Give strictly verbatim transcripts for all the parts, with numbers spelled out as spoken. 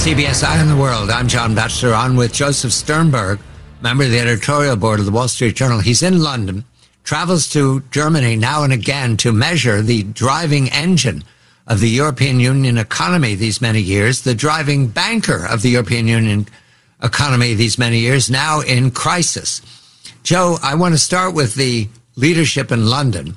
C B S Eye on the World. I'm John Batchelor, on with Joseph Sternberg, member of the editorial board of the Wall Street Journal. He's in London, travels to Germany now and again to measure the driving engine of the European Union economy these many years, the driving banker of the European Union economy these many years, now in crisis. Joe, I want to start with the leadership in London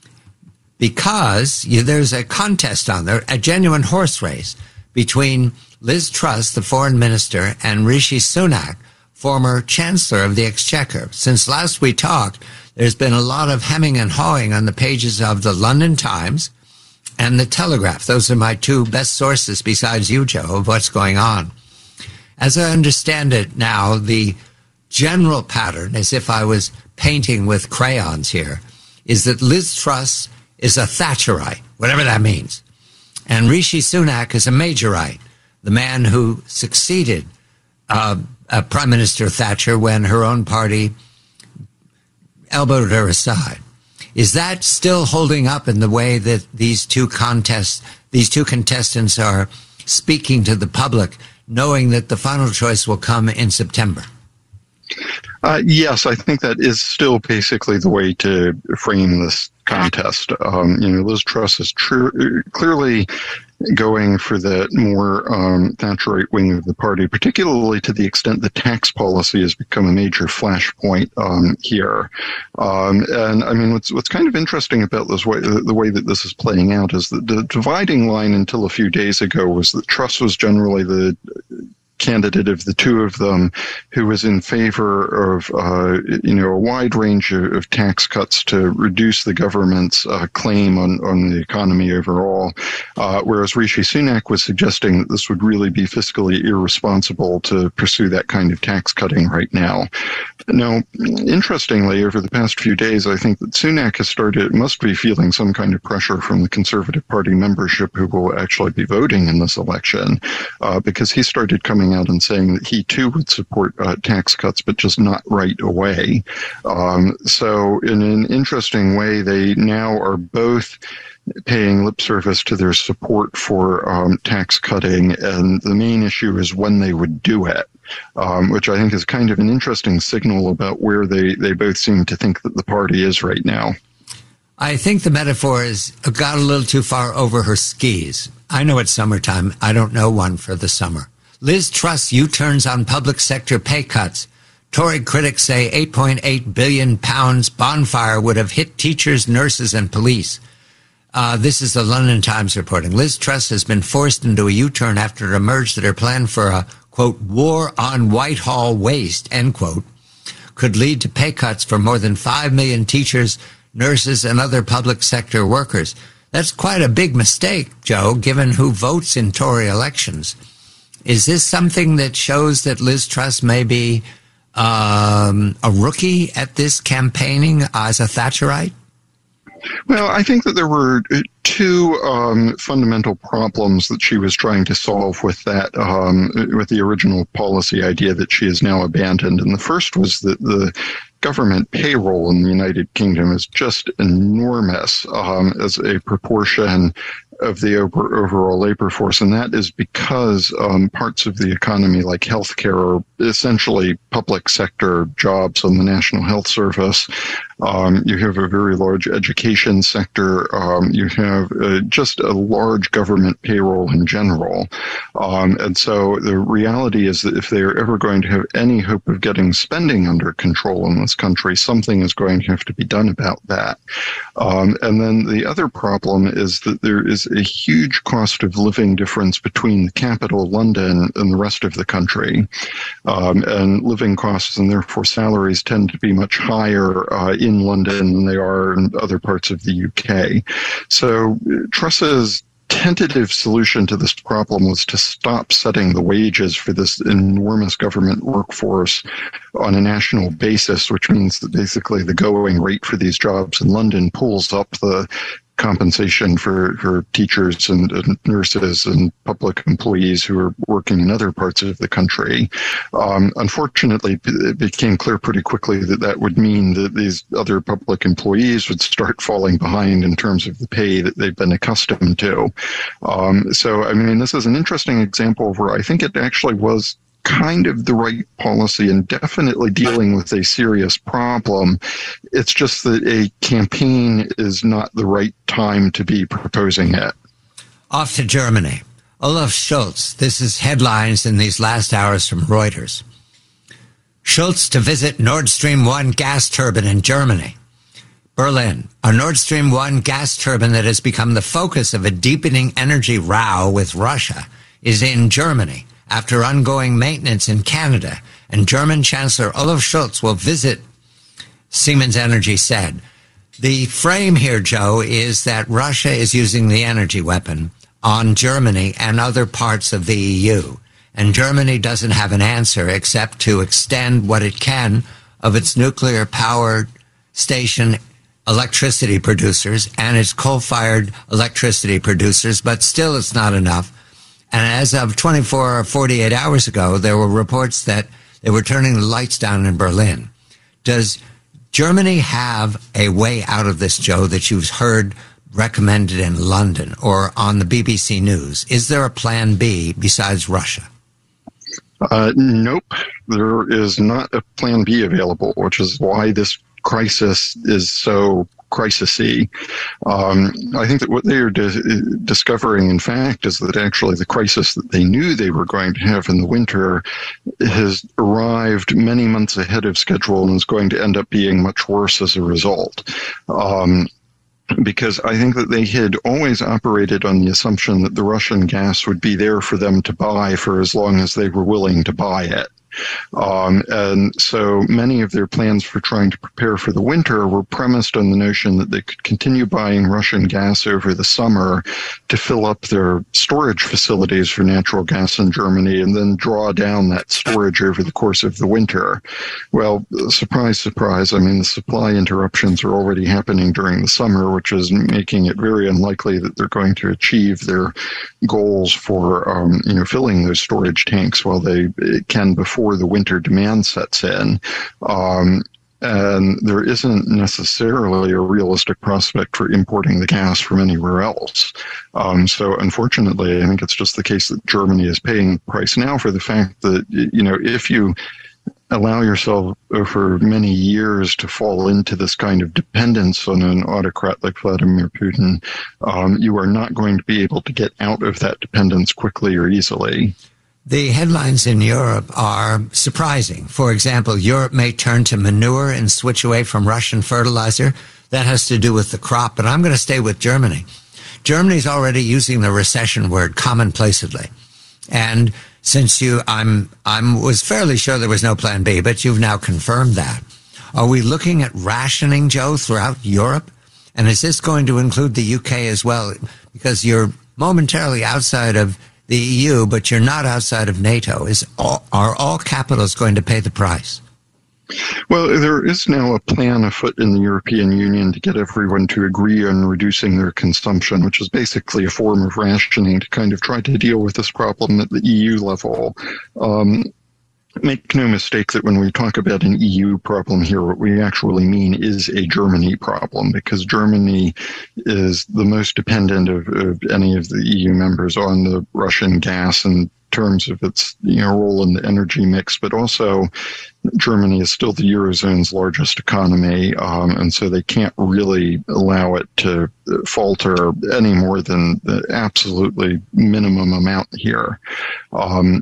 because there's a contest on there, a genuine horse race between Liz Truss, the foreign minister, and Rishi Sunak, former chancellor of the Exchequer. Since last we talked, there's been a lot of hemming and hawing on the pages of the London Times and the Telegraph. Those are my two best sources, besides you, Joe, of what's going on. As I understand it now, the general pattern, as if I was painting with crayons here, is that Liz Truss is a Thatcherite, whatever that means. And Rishi Sunak is a Majorite, the man who succeeded uh, uh, Prime Minister Thatcher when her own party elbowed her aside. Is that still holding up in the way that these two contests, these two contestants are speaking to the public, knowing that the final choice will come in September? Uh, yes, I think that is still basically the way to frame this contest. Um, you know, Liz Truss is tr- clearly going for the more um, Thatcherite wing of the party, particularly to the extent that tax policy has become a major flashpoint um, here. Um, and I mean, what's what's kind of interesting about this way, the, the way that this is playing out is that the dividing line until a few days ago was that Truss was generally the candidate of the two of them who was in favor of, uh, you know, a wide range of, of tax cuts to reduce the government's uh, claim on, on the economy overall, uh, whereas Rishi Sunak was suggesting that this would really be fiscally irresponsible to pursue that kind of tax cutting right now. Now, interestingly, over the past few days, I think that Sunak has started, must be feeling some kind of pressure from the Conservative Party membership who will actually be voting in this election, uh, because he started coming out and saying that he too would support uh, tax cuts, but just not right away. Um, so in an interesting way, they now are both paying lip service to their support for um, tax cutting, and the main issue is when they would do it, um, which I think is kind of an interesting signal about where they, they both seem to think that the party is right now. I think the metaphor has got a little too far over her skis. I know it's summertime. I don't know one for the summer. Liz Truss U-turns on public sector pay cuts. Tory critics say eight point eight billion pounds bonfire would have hit teachers, nurses, and police. Uh, this is the London Times reporting. Liz Truss has been forced into a U-turn after it emerged that her plan for a, quote, war on Whitehall waste, end quote, could lead to pay cuts for more than five million teachers, nurses, and other public sector workers. That's quite a big mistake, Joe, given who votes in Tory elections. Is this something that shows that Liz Truss may be um, a rookie at this campaigning as a Thatcherite? Well, I think that there were two um, fundamental problems that she was trying to solve with that, um, with the original policy idea that she has now abandoned. And the first was that the government payroll in the United Kingdom is just enormous um, as a proportion of the over, overall labor force, and that is because um, parts of the economy like healthcare are essentially public sector jobs on the National Health Service. Um, you have a very large education sector. Um, you have uh, just a large government payroll in general. Um, and so the reality is that if they are ever going to have any hope of getting spending under control in this country, something is going to have to be done about that. Um, and then the other problem is that there is a huge cost of living difference between the capital, London, and the rest of the country. Um, and living costs and therefore salaries tend to be much higher uh, in London than they are in other parts of the U K. So Truss's tentative solution to this problem was to stop setting the wages for this enormous government workforce on a national basis, which means that basically the going rate for these jobs in London pulls up the compensation for, for teachers and, and nurses and public employees who are working in other parts of the country. Um, unfortunately, it became clear pretty quickly that that would mean that these other public employees would start falling behind in terms of the pay that they've been accustomed to. Um, so, I mean, this is an interesting example where I think it actually was kind of the right policy and definitely dealing with a serious problem. It's just that a campaign is not the right time to be proposing it. Off to Germany. Olaf Scholz. This is headlines in these last hours from Reuters. Scholz to visit Nord Stream one gas turbine in Germany. Berlin. A Nord Stream one gas turbine that has become the focus of a deepening energy row with Russia is in Germany after ongoing maintenance in Canada, and German Chancellor Olaf Scholz will visit, Siemens Energy said. The frame here, Joe, is that Russia is using the energy weapon on Germany and other parts of the E U, and Germany doesn't have an answer except to extend what it can of its nuclear power station electricity producers and its coal-fired electricity producers, but still it's not enough. And as of twenty-four or forty-eight hours ago, there were reports that they were turning the lights down in Berlin. Does Germany have a way out of this, Joe, that you've heard recommended in London or on the B B C News? Is there a plan B besides Russia? Uh, nope, there is not a plan B available, which is why this crisis is so crisis-y. Um, I think that what they are di- discovering, in fact, is that actually the crisis that they knew they were going to have in the winter has arrived many months ahead of schedule and is going to end up being much worse as a result. Um, because I think that they had always operated on the assumption that the Russian gas would be there for them to buy for as long as they were willing to buy it. Um, and so many of their plans for trying to prepare for the winter were premised on the notion that they could continue buying Russian gas over the summer to fill up their storage facilities for natural gas in Germany and then draw down that storage over the course of the winter. Well, surprise, surprise. I mean, the supply interruptions are already happening during the summer, which is making it very unlikely that they're going to achieve their goals for, um, you know, filling those storage tanks while they can before the winter demand sets in. Um, and there isn't necessarily a realistic prospect for importing the gas from anywhere else. Um, so unfortunately, I think it's just the case that Germany is paying the price now for the fact that, you know, if you allow yourself for many years to fall into this kind of dependence on an autocrat like Vladimir Putin, um, you are not going to be able to get out of that dependence quickly or easily. The headlines in Europe are surprising. For example, Europe may turn to manure and switch away from Russian fertilizer. That has to do with the crop, but I'm going to stay with Germany. Germany's already using the recession word commonplacedly. And since you, I'm, I'm was fairly sure there was no plan B, but you've now confirmed that. Are we looking at rationing, Joe, throughout Europe? And is this going to include the U K as well? Because you're momentarily outside of the E U, but you're not outside of NATO. Is all, are all capitals going to pay the price? Well, there is now a plan afoot in the European Union to get everyone to agree on reducing their consumption, which is basically a form of rationing to kind of try to deal with this problem at the E U level. Um, Make no mistake that when we talk about an E U problem here, what we actually mean is a Germany problem, because Germany is the most dependent of, of any of the E U members on the Russian gas in terms of its, you know, role in the energy mix, but also Germany is still the Eurozone's largest economy, um, and so they can't really allow it to falter any more than the absolutely minimum amount here. Um,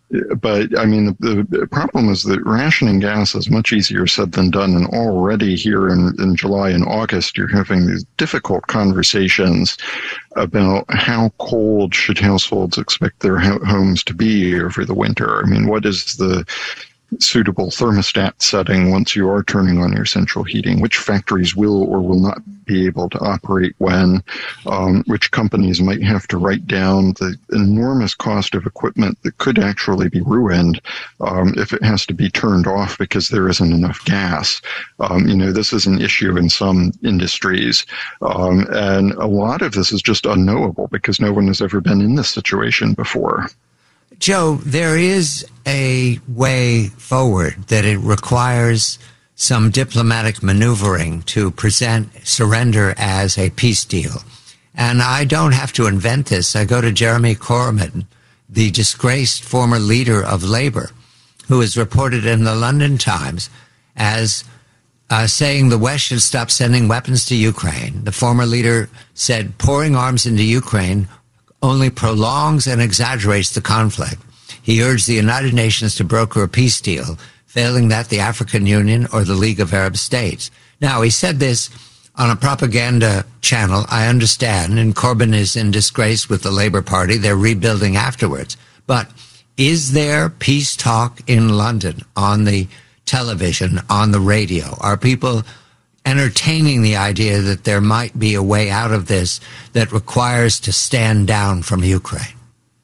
But, I mean, the, the problem is that rationing gas is much easier said than done. And already here in, in July and August, you're having these difficult conversations about how cold should households expect their ho- homes to be over the winter. I mean, what is the suitable thermostat setting once you are turning on your central heating, which factories will or will not be able to operate when, um, which companies might have to write down the enormous cost of equipment that could actually be ruined um, if it has to be turned off because there isn't enough gas. Um, you know, this is an issue in some industries, um, and a lot of this is just unknowable because no one has ever been in this situation before. Joe, there is a way forward that it requires some diplomatic maneuvering to present surrender as a peace deal. And I don't have to invent this. I go to Jeremy Corbyn, the disgraced former leader of Labour, who is reported in the London Times as uh, saying the West should stop sending weapons to Ukraine. The former leader said pouring arms into Ukraine only prolongs and exaggerates the conflict. He urged the United Nations to broker a peace deal, failing that the African Union or the League of Arab States. Now, he said this on a propaganda channel, I understand, and Corbyn is in disgrace with the Labour Party. They're rebuilding afterwards. But is there peace talk in London on the television, on the radio? Are people entertaining the idea that there might be a way out of this that requires to stand down from Ukraine?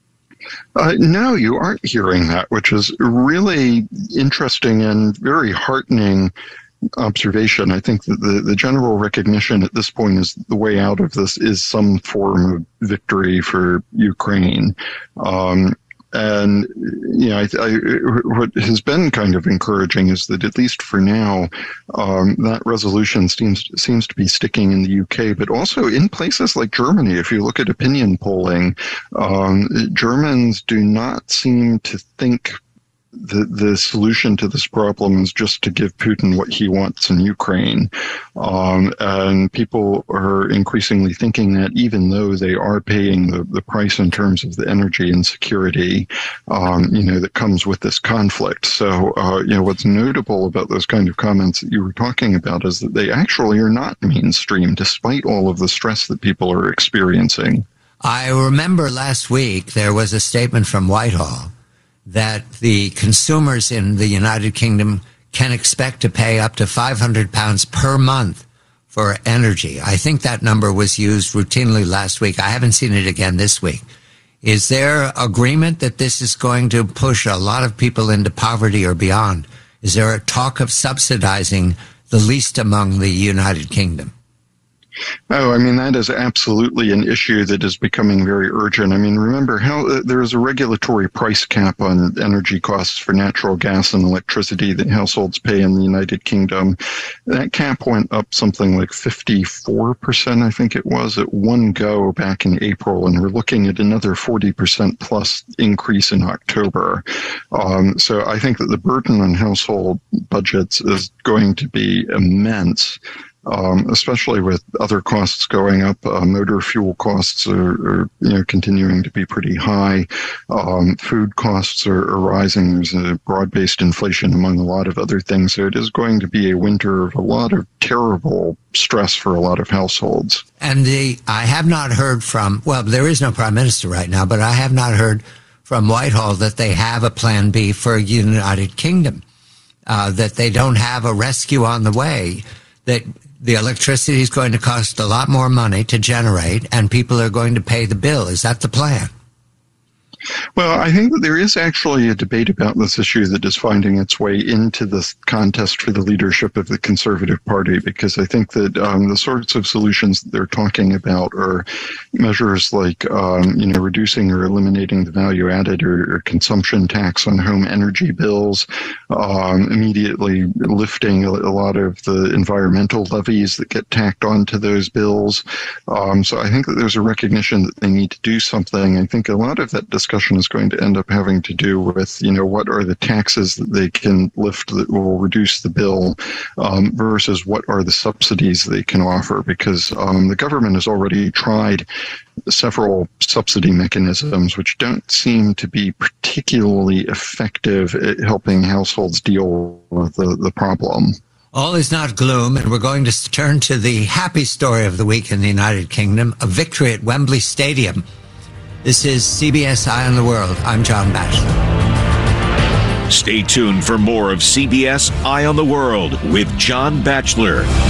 Uh, no, you aren't hearing that, which is really interesting and very heartening observation. I think that the, the general recognition at this point is the way out of this is some form of victory for Ukraine. Um, And, you know, I, I, what has been kind of encouraging is that at least for now, um, that resolution seems seems to be sticking in the U K, but also in places like Germany. If you look at opinion polling, um, Germans do not seem to think the the solution to this problem is just to give Putin what he wants in Ukraine. Um, and people are increasingly thinking that even though they are paying the, the price in terms of the energy insecurity, um, you know, that comes with this conflict. So, uh, you know, what's notable about those kind of comments that you were talking about is that they actually are not mainstream, despite all of the stress that people are experiencing. I remember last week there was a statement from Whitehall that the consumers in the United Kingdom can expect to pay up to five hundred pounds per month for energy. I think that number was used routinely last week. I haven't seen it again this week. Is there agreement that this is going to push a lot of people into poverty or beyond? Is there a talk of subsidizing the least among the United Kingdom? Oh, I mean, that is absolutely an issue that is becoming very urgent. I mean, remember how uh, there is a regulatory price cap on energy costs for natural gas and electricity that households pay in the United Kingdom. That cap went up something like fifty-four percent, I think it was, at one go back in April, and we're looking at another forty percent plus increase in October. Um, so I think that the burden on household budgets is going to be immense. Um, especially with other costs going up. Uh, motor fuel costs are, are, you know, continuing to be pretty high. Um, food costs are, are rising. There's a broad-based inflation among a lot of other things. So it is going to be a winter of a lot of terrible stress for a lot of households. And the I have not heard from, well, there is no prime minister right now, but I have not heard from Whitehall that they have a plan B for United Kingdom, uh, that they don't have a rescue on the way, that the electricity is going to cost a lot more money to generate, and people are going to pay the bill. Is that the plan? Well, I think that there is actually a debate about this issue that is finding its way into this contest for the leadership of the Conservative Party, because I think that um, the sorts of solutions that they're talking about are measures like, um, you know, reducing or eliminating the value added or, or consumption tax on home energy bills, um, immediately lifting a, a lot of the environmental levies that get tacked onto those bills. Um, so I think that there's a recognition that they need to do something. I think a lot of that discussion discussion is going to end up having to do with, you know, what are the taxes that they can lift that will reduce the bill um, versus what are the subsidies they can offer, because um, the government has already tried several subsidy mechanisms which don't seem to be particularly effective at helping households deal with the, the problem. All is not gloom, and we're going to turn to the happy story of the week in the United Kingdom, a victory at Wembley Stadium. This is C B S Eye on the World. I'm John Batchelor. Stay tuned for more of C B S Eye on the World with John Batchelor.